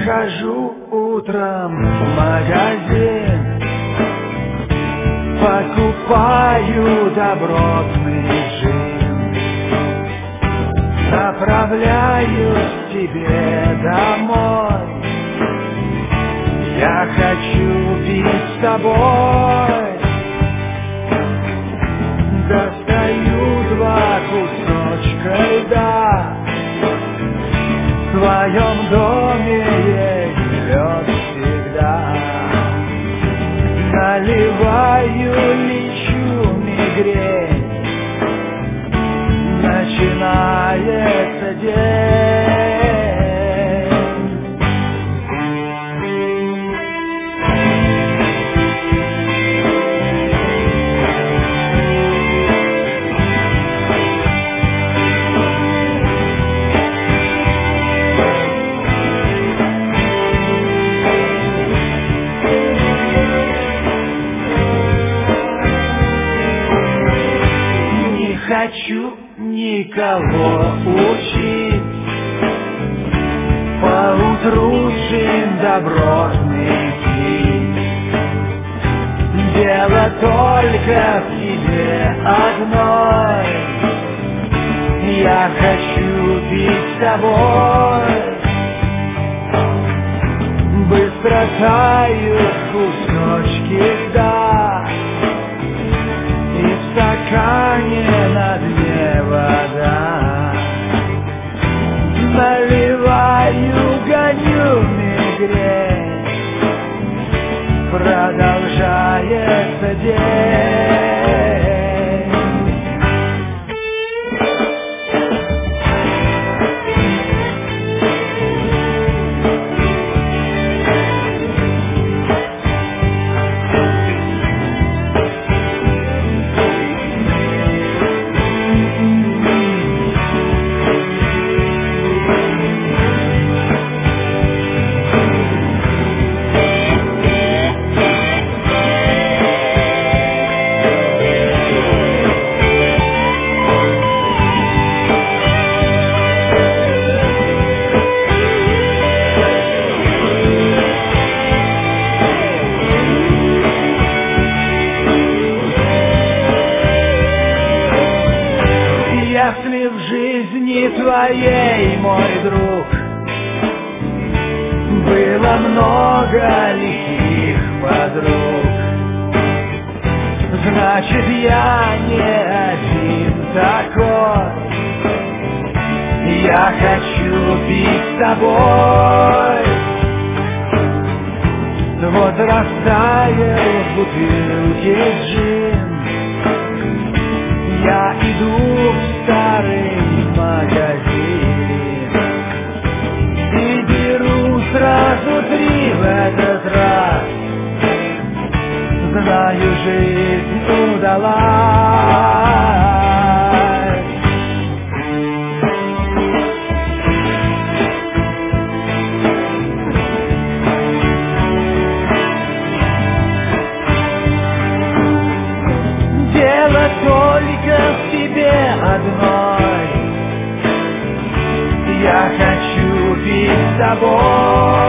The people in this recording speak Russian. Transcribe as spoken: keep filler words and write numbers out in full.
Хожу утром в магазин, покупаю добротный джин, направляюсь к тебе домой. Я хочу пить с тобой. Достаю два кусочка льда. В твоем доме есть лед всегда. Наливаю, лечу мигрень. Начинается день. Хочу никого учить, поутру джин добротный пить. Дело только в тебе одной. Я хочу пить с тобой. Быстро тают кусочки льда, и в стакане на дне вода. Наливаю, гоню мигрень. Продолжается день. Если в жизни твоей, мой друг, было много лихих подруг, значит, я не один такой. Я хочу пить с тобой. Вот растаял в бутылке джин. Я иду в старый магазин и беру сразу три в этот раз. Знаю, жизнь удалась. Дело только в тебе одной. Я хочу пить с тобой.